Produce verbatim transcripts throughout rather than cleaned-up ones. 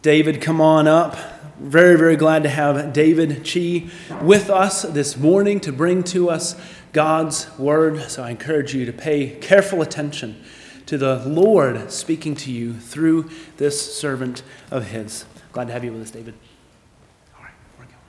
David, come on up. Very, very glad to have David Chi with us this morning to bring to us God's word. So I encourage you to pay careful attention to the Lord speaking to you through this servant of his. Glad to have you with us, David. All right, we're going.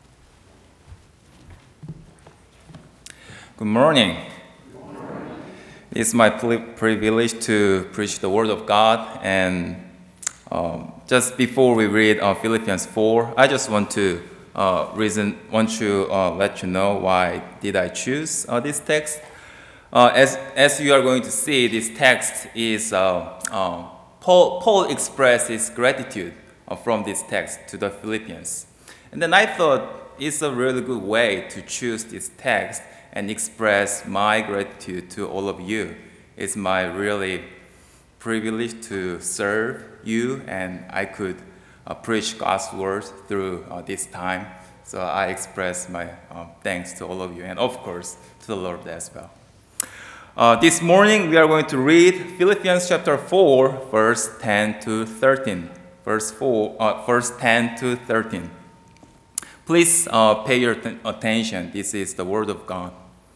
Good morning. Good morning. It's my privilege to preach the word of God, and um, just before we read uh, Philippians four, I just want to uh, reason, want to uh, let you know why did I choose uh, this text. Uh, as as you are going to see, this text is uh, uh, Paul. Paul expresses gratitude uh, from this text to the Philippians, and then I thought it's a really good way to choose this text and express my gratitude to all of you. It's my really privilege to serve you, and I could uh, preach God's word through uh, this time. So I express my um, thanks to all of you, and of course to the Lord as well. Uh, this morning we are going to read Philippians chapter four, verse ten to thirteen. Verse four, uh, verse ten to thirteen. Please uh, pay your t- attention. This is the word of God.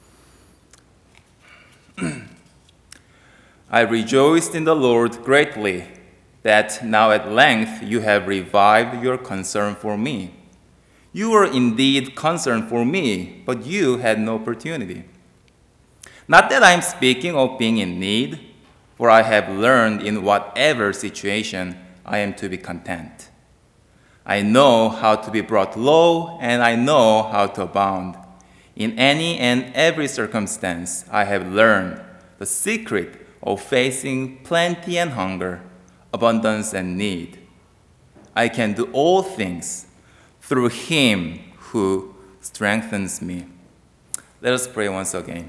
I rejoiced in the Lord greatly that now at length you have revived your concern for me. You were indeed concerned for me, but you had no opportunity. Not that I am speaking of being in need, for I have learned in whatever situation I am to be content. I know how to be brought low, and I know how to abound. In any and every circumstance, I have learned the secret of facing plenty and hunger, abundance and need. I can do all things through Him who strengthens me. Let us pray once again.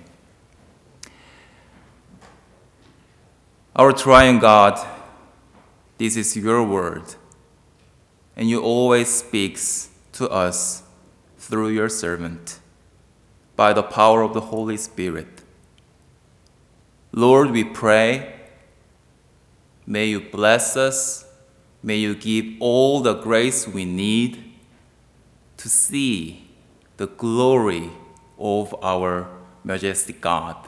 Our triune God, this is your word, and you always speaks to us through your servant by the power of the Holy Spirit. Lord, we pray, may you bless us, may you give all the grace we need to see the glory of our majestic God.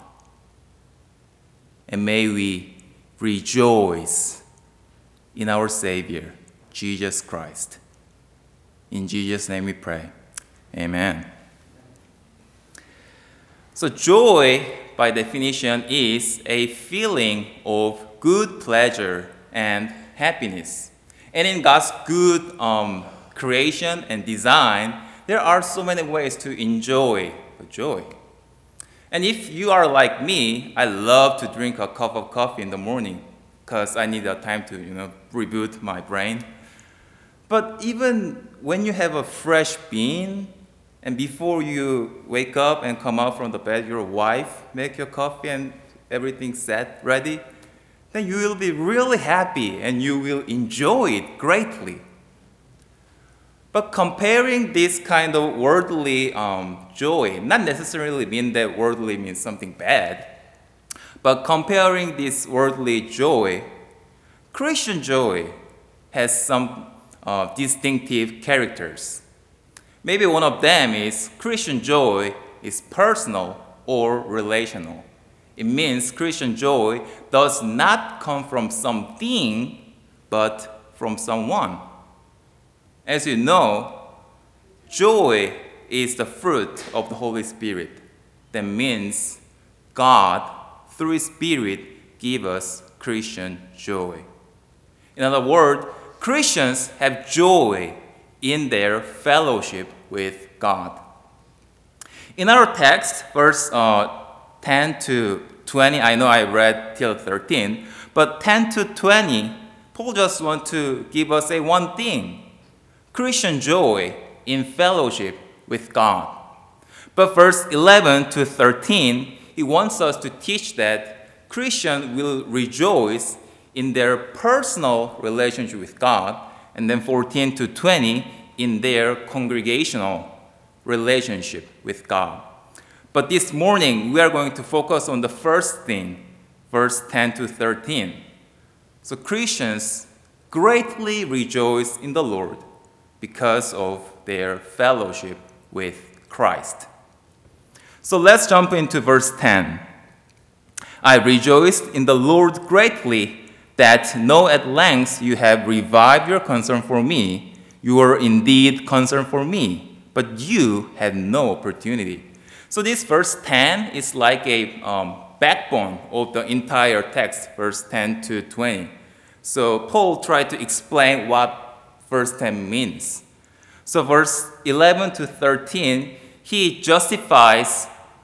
And may we rejoice in our Savior, Jesus Christ. In Jesus' name we pray. Amen. So joy, by definition, is a feeling of good pleasure and happiness. And in God's good um, creation and design, there are so many ways to enjoy the joy. And if you are like me, I love to drink a cup of coffee in the morning because I need a time to, you know, reboot my brain. But even when you have a fresh bean, and before you wake up and come out from the bed, your wife make your coffee and everything's set, ready, then you will be really happy and you will enjoy it greatly. But comparing this kind of worldly um, joy, not necessarily mean that worldly means something bad, but comparing this worldly joy, Christian joy has some uh, distinctive characters. Maybe one of them is Christian joy is personal or relational. It means Christian joy does not come from something, but from someone. As you know, joy is the fruit of the Holy Spirit. That means God, through His Spirit, gives us Christian joy. In other words, Christians have joy in their fellowship with God. In our text, verse uh, ten to twenty, I know I read till thirteen, but ten to twenty, Paul just wants to give us a one thing, Christian joy in fellowship with God. But verse eleven to thirteen, he wants us to teach that Christians will rejoice in their personal relationship with God, and then fourteen to twenty in their congregational relationship with God. But this morning, we are going to focus on the first thing, verse ten to thirteen. So Christians greatly rejoice in the Lord because of their fellowship with Christ. So let's jump into verse ten. I rejoiced in the Lord greatly that now at length you have revived your concern for me. You were indeed concerned for me, but you had no opportunity. So this verse ten is like a um, backbone of the entire text, verse ten to twenty. So Paul tried to explain what verse ten means. So verse eleven to thirteen, he justifies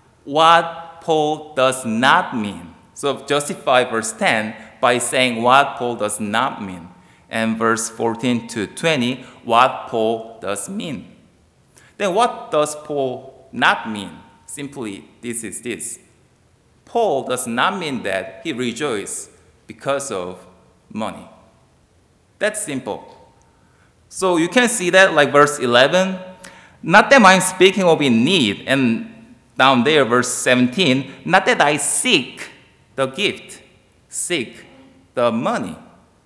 what Paul does not mean. So justify verse ten by saying what Paul does not mean. And verse fourteen to twenty, what Paul does mean. Then what does Paul not mean? Simply, this is this. Paul does not mean that he rejoices because of money. That's simple. So you can see that like verse eleven, not that I'm speaking of in need, and down there verse seventeen, not that I seek the gift, seek the money.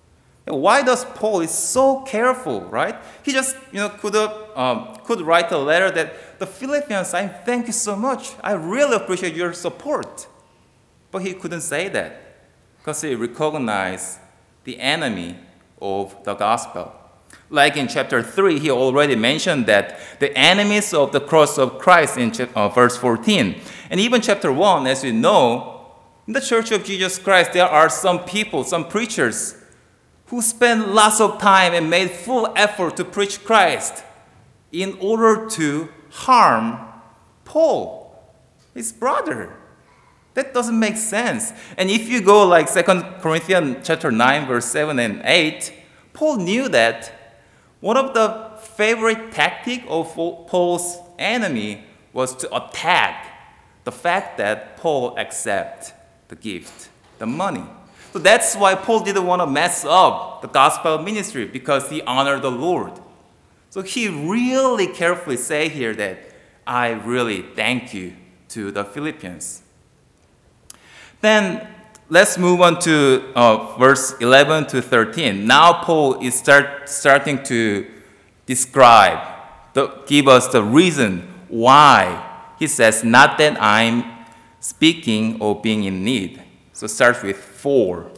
Why does Paul is so careful, right? He just you know could have, um, could write a letter that the Philippians, I thank you so much. I really appreciate your support. But he couldn't say that because he recognized the enemy of the gospel. Like in chapter three, he already mentioned that the enemies of the cross of Christ in uh, verse fourteen. And even chapter one, as you know, in the Church of Jesus Christ, there are some people, some preachers, who spent lots of time and made full effort to preach Christ in order to harm Paul, his brother. That doesn't make sense. And if you go like Second Corinthians chapter nine, verse seven and eight, Paul knew that one of the favorite tactics of Paul's enemy was to attack the fact that Paul accepted the gift, the money. So that's why Paul didn't want to mess up the gospel ministry, because he honored the Lord. So he really carefully say here that I really thank you to the Philippians. Then let's move on to uh, verse eleven to thirteen. Now Paul is start, starting to describe, the, give us the reason why. He says, not that I'm speaking of being in need. So start with four.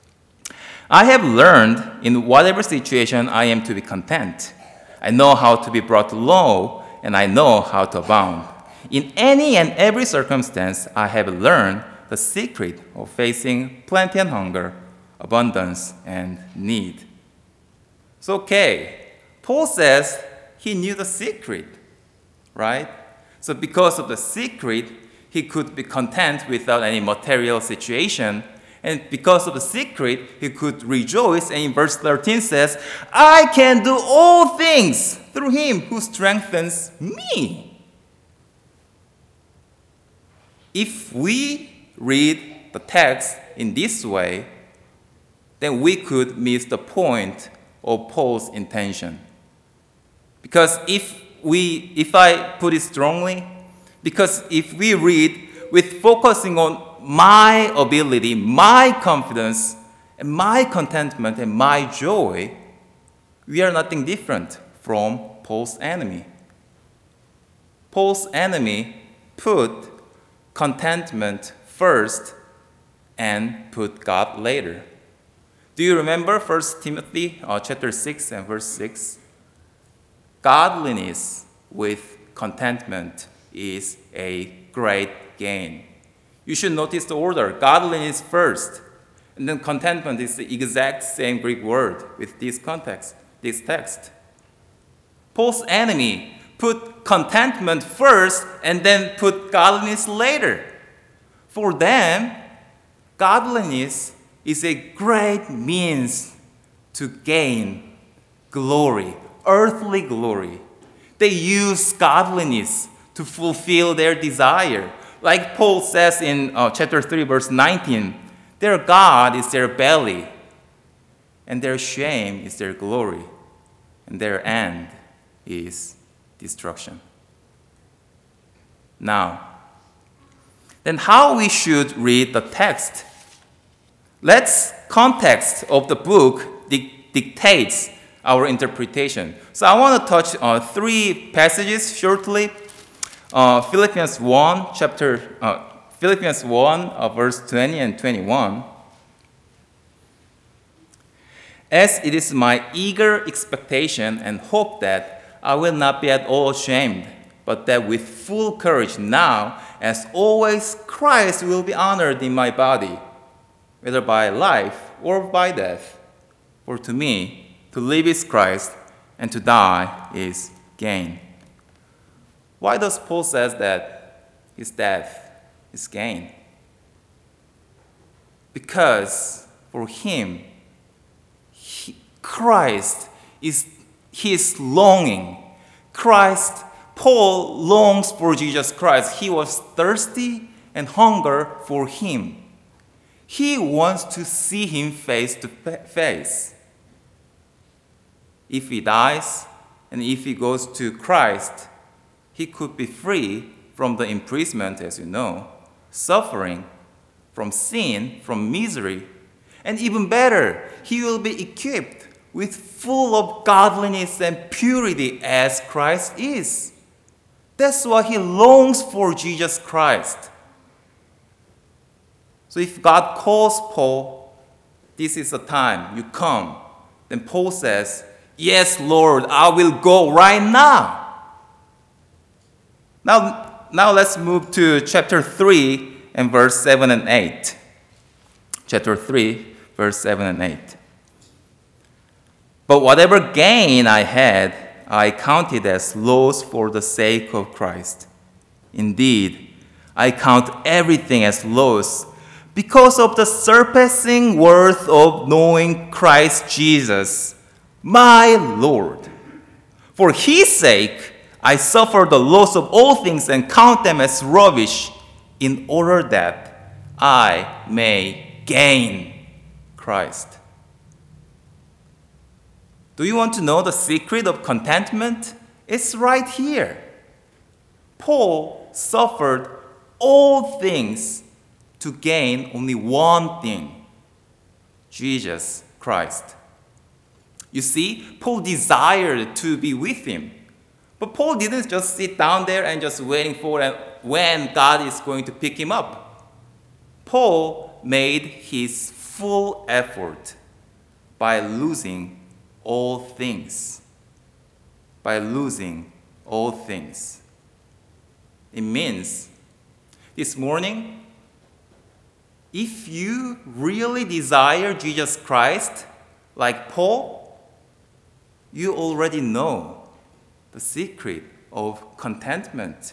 I have learned in whatever situation I am to be content. I know how to be brought low, and I know how to abound. In any and every circumstance, I have learned the secret of facing plenty and hunger, abundance and need. It's okay. Paul says he knew the secret, right? So because of the secret, he could be content without any material situation. And because of the secret, he could rejoice. And in verse thirteen says, I can do all things through him who strengthens me. If we read the text in this way, then we could miss the point of Paul's intention. Because if we, if I put it strongly, because if we read with focusing on my ability, my confidence, and my contentment, and my joy, we are nothing different from Paul's enemy. Paul's enemy put contentment first and put God later. Do you remember First Timothy uh, chapter six and verse six? Godliness with contentment is a great gain. You should notice the order. Godliness first, and then contentment is the exact same Greek word with this context, this text. Paul's enemy put contentment first and then put godliness later. For them, godliness is a great means to gain glory, earthly glory. They use godliness to fulfill their desire. Like Paul says in uh, chapter three, verse nineteen, their God is their belly, and their shame is their glory, and their end is destruction. Now, then how we should read the text? Let's context of the book dictates our interpretation. So I want to touch on three passages shortly. Uh, Philippians one, chapter uh, Philippians one, uh, verse twenty and twenty-one. As it is my eager expectation and hope that I will not be at all ashamed, but that with full courage now, as always, Christ will be honored in my body, whether by life or by death. For to me, to live is Christ, and to die is gain. Why does Paul say that his death is gain? Because for him, he, Christ is his longing. Christ, Paul longs for Jesus Christ. He was thirsty and hunger for him. He wants to see him face to face. If he dies and if he goes to Christ, he could be free from the imprisonment, as you know, suffering, from sin, from misery, and even better, he will be equipped with full of godliness and purity as Christ is. That's why he longs for Jesus Christ. So if God calls Paul, this is the time, you come, then Paul says, yes, Lord, I will go right now. Now, now let's move to chapter three and verse seven and eight. Chapter three, verse seven and eight. But whatever gain I had, I counted as loss for the sake of Christ. Indeed, I count everything as loss because of the surpassing worth of knowing Christ Jesus, my Lord. For his sake, I suffer the loss of all things and count them as rubbish, in order that I may gain Christ. Do you want to know the secret of contentment? It's right here. Paul suffered all things to gain only one thing, Jesus Christ. You see, Paul desired to be with him. But Paul didn't just sit down there and just waiting for when God is going to pick him up. Paul made his full effort by losing all things. By losing all things. It means this morning, if you really desire Jesus Christ, like Paul, you already know the secret of contentment.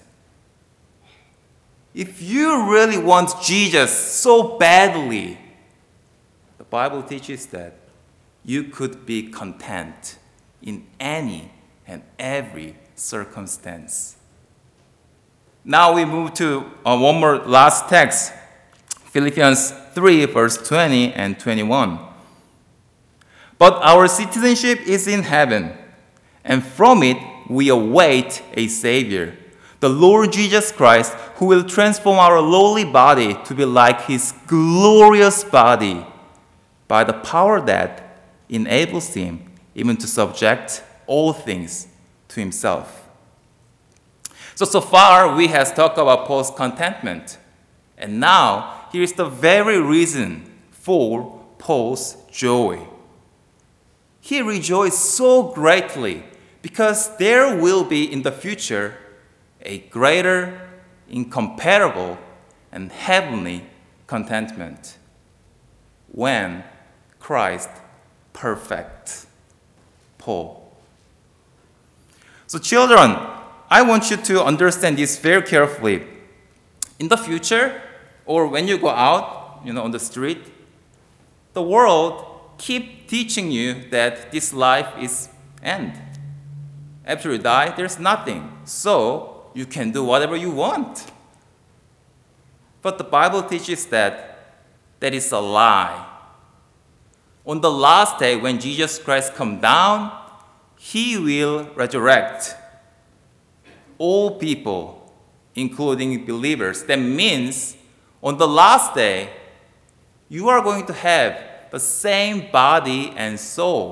If you really want Jesus so badly, the Bible teaches that you could be content in any and every circumstance. Now we move to uh, one more last text, Philippians three, verse twenty and twenty-one. But our citizenship is in heaven, and from it we await a Savior, the Lord Jesus Christ, who will transform our lowly body to be like his glorious body by the power that enables him even to subject all things to himself. So, so far we have talked about Paul's contentment. And now, here's the very reason for Paul's joy. He rejoiced so greatly because there will be in the future a greater, incomparable, and heavenly contentment when Christ perfects Paul. So children, I want you to understand this very carefully. In the future, or when you go out, you know, on the street, the world keep teaching you that this life is end. After you die, there's nothing. So you can do whatever you want. But the Bible teaches that that is a lie. On the last day, when Jesus Christ comes down, he will resurrect all people, including believers. That means on the last day, you are going to have the same body and soul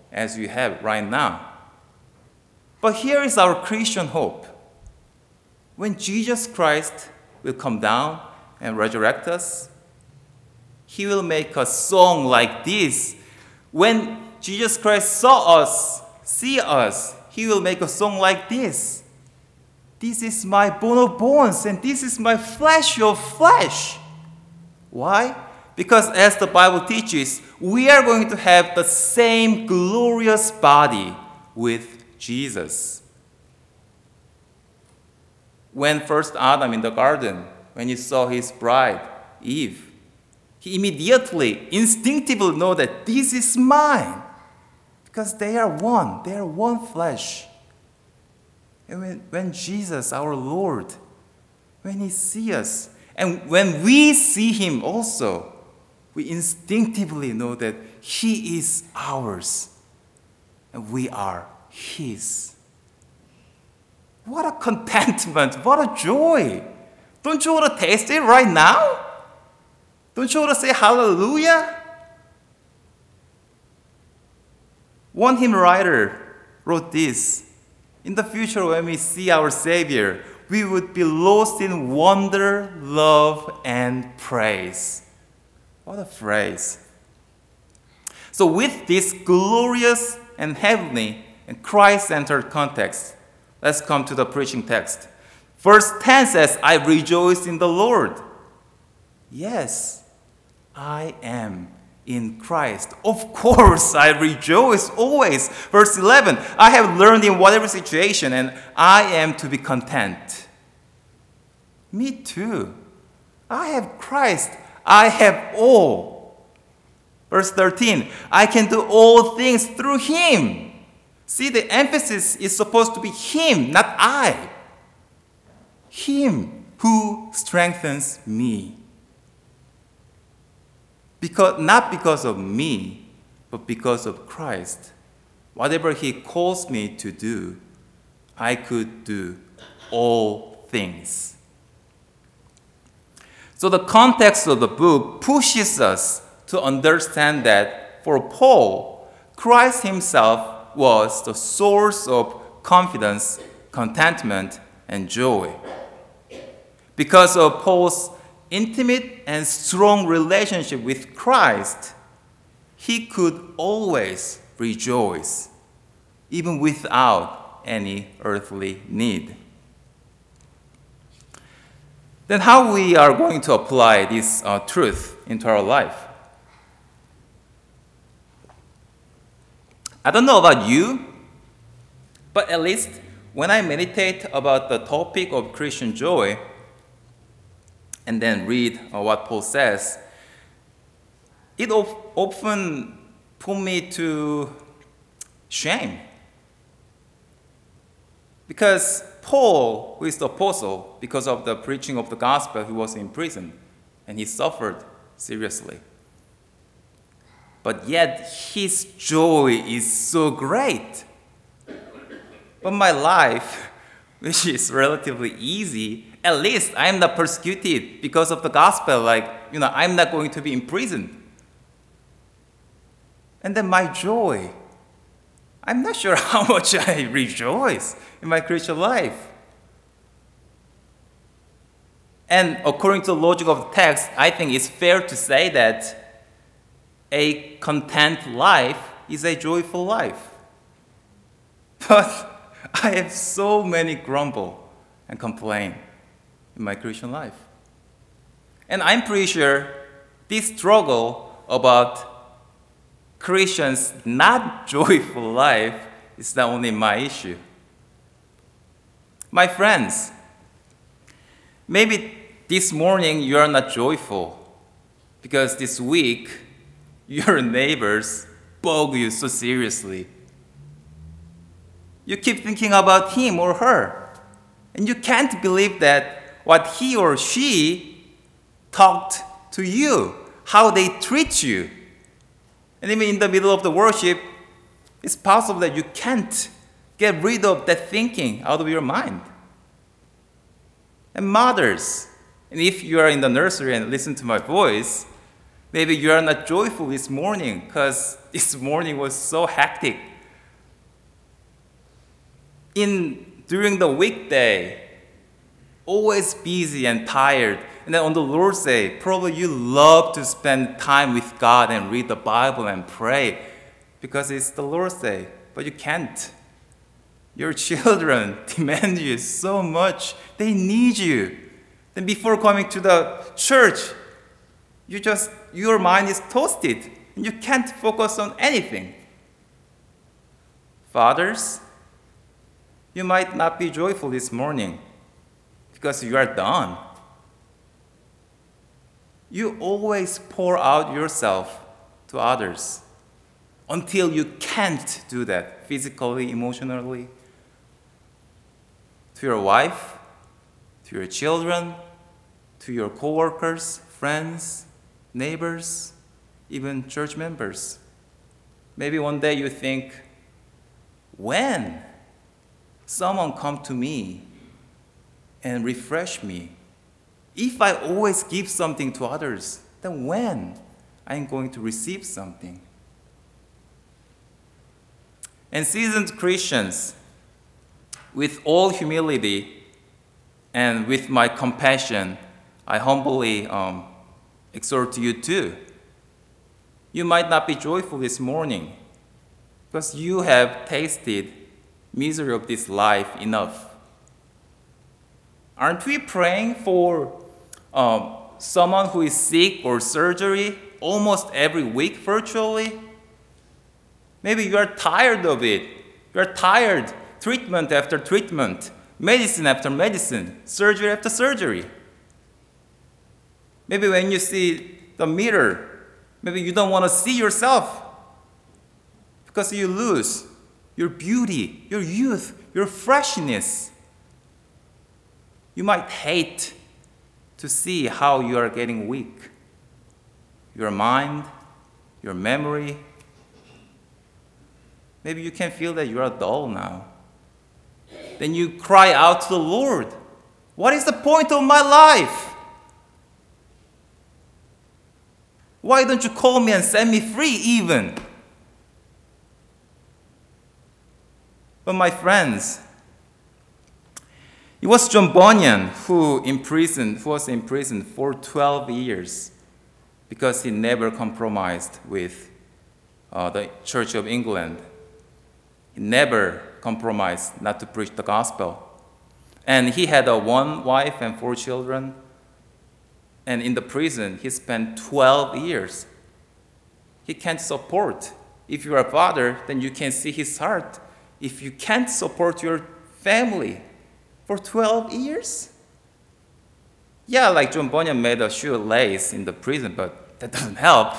as we have right now. But here is our Christian hope. When Jesus Christ will come down and resurrect us, he will make a song like this. When Jesus Christ saw us, see us, he will make a song like this. This is my bone of bones, and this is my flesh of flesh. Why? Because as the Bible teaches, we are going to have the same glorious body with Jesus. When first Adam in the garden, when he saw his bride, Eve, he immediately, instinctively know that this is mine. Because they are one. They are one flesh. And when, when Jesus, our Lord, when he sees us, and when we see him also, we instinctively know that he is ours, and we are his. What a contentment, what a joy. Don't you want to taste it right now? Don't you want to say hallelujah? One hymn writer wrote this: in the future when we see our Savior, we would be lost in wonder, love, and praise. What a phrase. So with this glorious and heavenly and Christ-centered context, let's come to the preaching text. Verse ten says, I rejoice in the Lord. Yes, I am in Christ. Of course, I rejoice always. Verse eleven, I have learned in whatever situation, and I am to be content. Me too. I have Christ. I have all. Verse thirteen, I can do all things through him. See, the emphasis is supposed to be him, not I. Him who strengthens me. Because, not because of me, but because of Christ. Whatever he calls me to do, I could do all things. So the context of the book pushes us to understand that for Paul, Christ himself was the source of confidence, contentment, and joy. Because of Paul's intimate and strong relationship with Christ, he could always rejoice, even without any earthly need. Then how we are going to apply this uh, truth into our life? I don't know about you, but at least when I meditate about the topic of Christian joy, and then read uh, what Paul says, it of, often put me to shame. Because Paul, who is the apostle, because of the preaching of the gospel, he was in prison, and he suffered seriously. But yet, his joy is so great. But my life, which is relatively easy, at least I'm not persecuted because of the gospel. Like, you know, I'm not going to be imprisoned. And then my joy, I'm not sure how much I rejoice in my Christian life. And according to the logic of the text, I think it's fair to say that a content life is a joyful life. But I have so many grumble and complain in my Christian life. And I'm pretty sure this struggle about Christians' not joyful life is not only my issue. My friends, maybe this morning you are not joyful because this week your neighbors bug you so seriously. You keep thinking about him or her, and you can't believe that what he or she talked to you, how they treat you. And even in the middle of the worship, it's possible that you can't get rid of that thinking out of your mind. And mothers, and if you are in the nursery and listen to my voice, Maybe you are not joyful this morning because this morning was so hectic. In during the weekday, always busy and tired. And then on the Lord's Day, probably you love to spend time with God and read the Bible and pray because it's the Lord's Day, but you can't. Your children demand you so much. They need you. Then before coming to the church, you just your mind is toasted and you can't focus on anything. Fathers, you might not be joyful this morning because you are done. You always pour out yourself to others until you can't do that physically, emotionally, to your wife, to your children, to your coworkers, friends, neighbors, even church members. Maybe one day you think, when someone come to me and refresh me, if I always give something to others, then when I'm going to receive something? And seasoned Christians, with all humility and with my compassion, I humbly um, exhort you too. You might not be joyful this morning because you have tasted misery of this life enough. Aren't we praying for um, someone who is sick or surgery almost every week virtually? Maybe you are tired of it. You are tired, treatment after treatment, medicine after medicine, surgery after surgery. Maybe when you see the mirror, maybe you don't want to see yourself because you lose your beauty, your youth, your freshness. You might hate to see how you are getting weak. Your mind, your memory. Maybe you can feel that you are dull now. Then you cry out to the Lord, what is the point of my life? Why don't you call me and set me free even? But my friends, it was John Bunyan who imprisoned, who was imprisoned for twelve years because he never compromised with uh, the Church of England. He never compromised not to preach the gospel. And he had a one wife and four children. And in the prison, he spent twelve years. He can't support. If you are a father, then you can see his heart. If you can't support your family for twelve years? Yeah, like John Bunyan made a shoelace in the prison, but that doesn't help.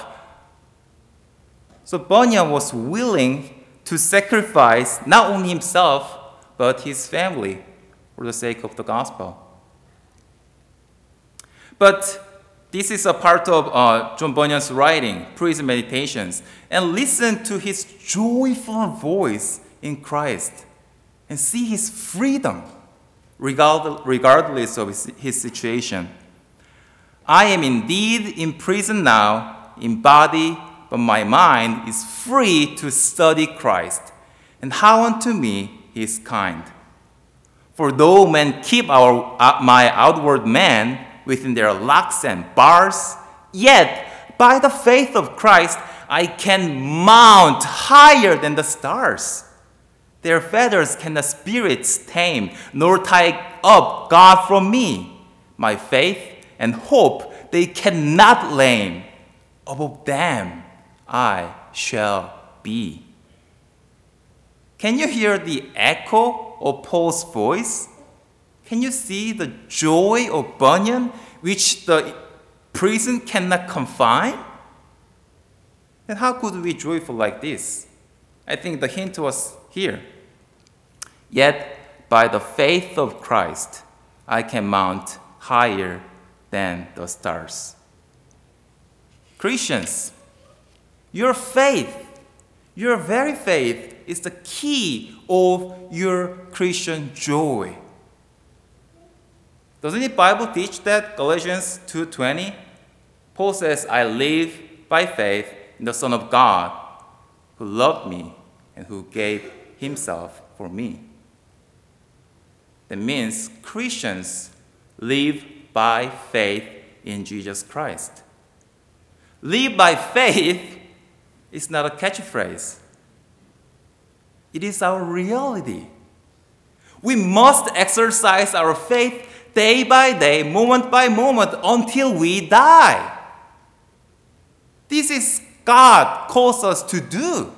So Bunyan was willing to sacrifice not only himself, but his family for the sake of the gospel. But this is a part of uh, John Bunyan's writing, Prison Meditations. And listen to his joyful voice in Christ and see his freedom regard- regardless of his, his situation. I am indeed in prison now in body, but my mind is free to study Christ. And how unto me he is kind. For though men keep our, uh, my outward man within their locks and bars, yet by the faith of Christ I can mount higher than the stars. Their feathers can the spirits tame, nor tie up God from me. My faith and hope they cannot lame. Above them I shall be. Can you hear the echo of Paul's voice? Can you see the joy of Bunyan, which the prison cannot confine? Then how could we be joyful like this? I think the hint was here. Yet, by the faith of Christ, I can mount higher than the stars. Christians, your faith, your very faith is the key of your Christian joy. Doesn't the Bible teach that? Galatians two twenty? Paul says, I live by faith in the Son of God who loved me and who gave himself for me. That means Christians live by faith in Jesus Christ. Live by faith is not a catchphrase. It is our reality. We must exercise our faith day by day, moment by moment, until we die. This is God calls us to do.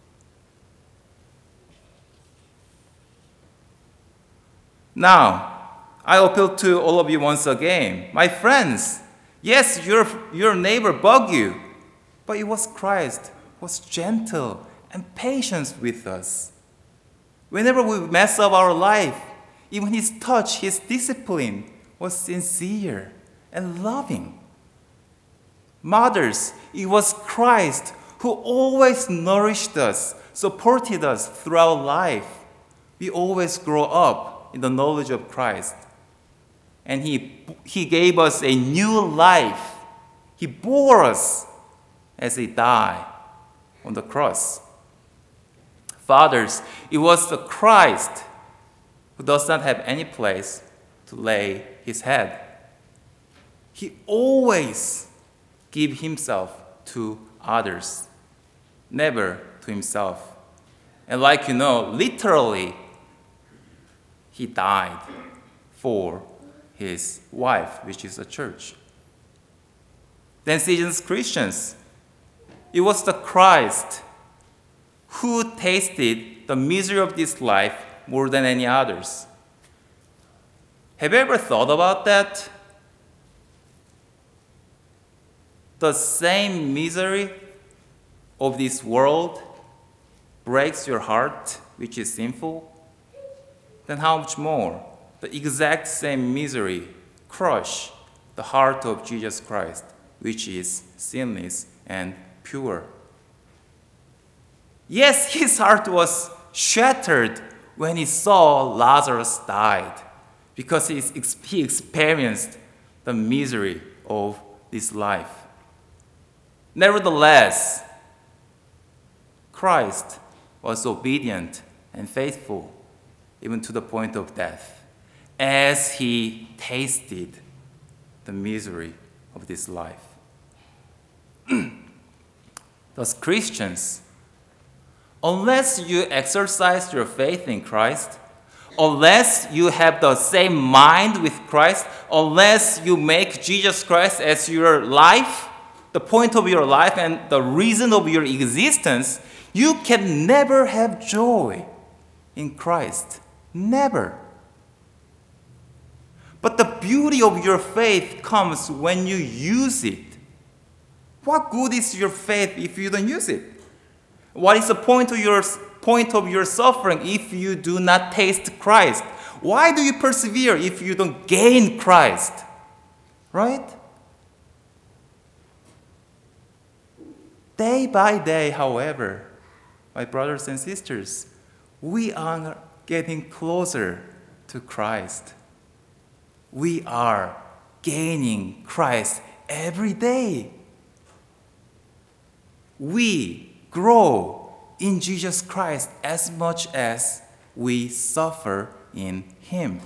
Now, I appeal to all of you once again. My friends, yes, your, your neighbor bugged you, but it was Christ who was gentle and patient with us. Whenever we mess up our life, even his touch, his discipline was sincere and loving. Mothers, it was Christ who always nourished us, supported us throughout life. We always grow up in the knowledge of Christ. And he, he gave us a new life. He bore us as he died on the cross. Fathers, it was the Christ who does not have any place to lay his head. He always gave himself to others, never to himself. And like you know, literally, he died for his wife, which is the church. Then Seasons Christians, it was the Christ who tasted the misery of this life more than any others. Have you ever thought about that? The same misery of this world breaks your heart, which is sinful. Then how much more? The exact same misery crush the heart of Jesus Christ, which is sinless and pure. Yes, his heart was shattered when he saw Lazarus died, because he he experienced the misery of this life. Nevertheless, Christ was obedient and faithful, even to the point of death, as he tasted the misery of this life. Thus, Christians, unless you exercise your faith in Christ, unless you have the same mind with Christ, unless you make Jesus Christ as your life, the point of your life and the reason of your existence, you can never have joy in Christ. Never. But the beauty of your faith comes when you use it. What good is your faith if you don't use it? What is the point of your point of your suffering if you do not taste Christ? Why do you persevere if you don't gain Christ? Right? Day by day, however, my brothers and sisters, we are getting closer to Christ. We are gaining Christ every day. We grow in Jesus Christ as much as we suffer in him.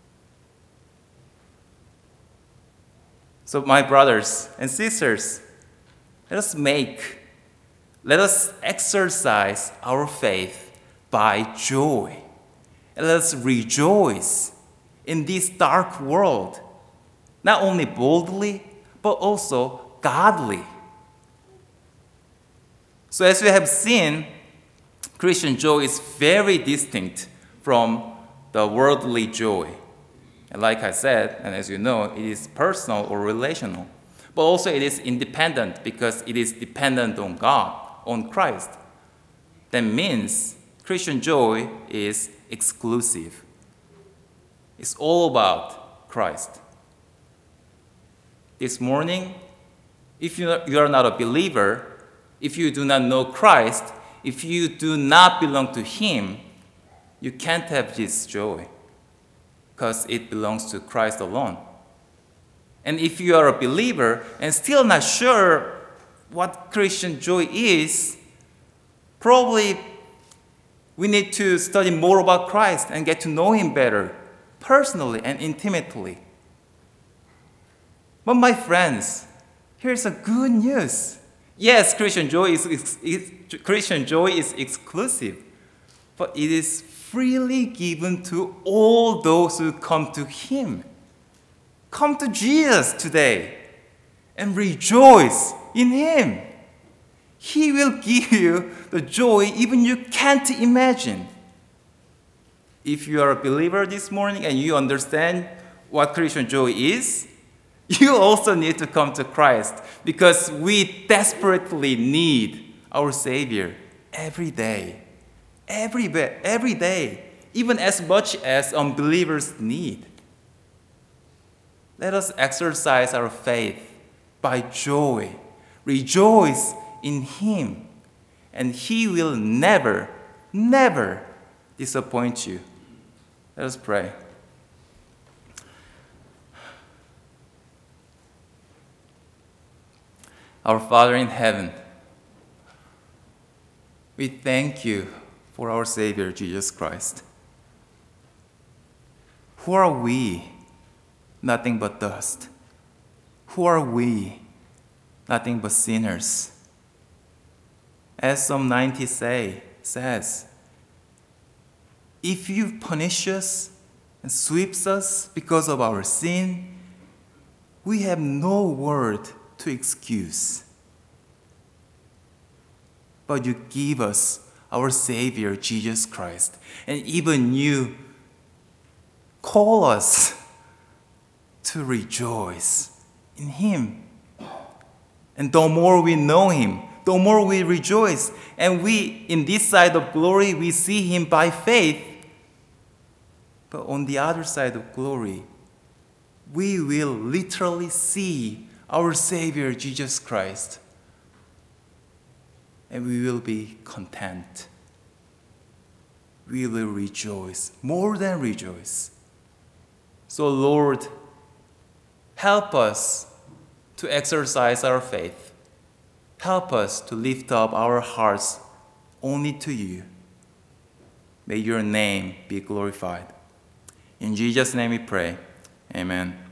So, my brothers and sisters, let us make, let us exercise our faith by joy. And let us rejoice in this dark world, not only boldly, but also godly. So as we have seen, Christian joy is very distinct from the worldly joy. And like I said, and as you know, it is personal or relational. But also it is independent because it is dependent on God, on Christ. That means Christian joy is exclusive. It's all about Christ. This morning, if you are not a believer, if you do not know Christ, if you do not belong to him, you can't have this joy because it belongs to Christ alone. And if you are a believer and still not sure what Christian joy is, probably we need to study more about Christ and get to know Him better, personally and intimately. But my friends, here's a good news. Yes, Christian joy is, is, is Christian joy is exclusive, but it is freely given to all those who come to Him. Come to Jesus today and rejoice in Him. He will give you the joy even you can't imagine. If you are a believer this morning and you understand what Christian joy is, you also need to come to Christ because we desperately need our Savior every day. Every, every day, even as much as unbelievers need. Let us exercise our faith by joy. Rejoice in Him, and He will never, never disappoint you. Let us pray. Our Father in heaven, we thank You for our Savior, Jesus Christ. Who are we? Nothing but dust. Who are we? Nothing but sinners. As Psalm ninety say, says, if You punish us and sweeps us because of our sin, we have no word to excuse. But You give us our Savior, Jesus Christ, and even You call us to rejoice in Him. And the more we know Him, the more we rejoice. And we, in this side of glory, we see Him by faith. But on the other side of glory, we will literally see our Savior, Jesus Christ. And we will be content. We will rejoice, more than rejoice. So Lord, help us to exercise our faith. Help us to lift up our hearts only to You. May Your name be glorified. In Jesus' name we pray. Amen.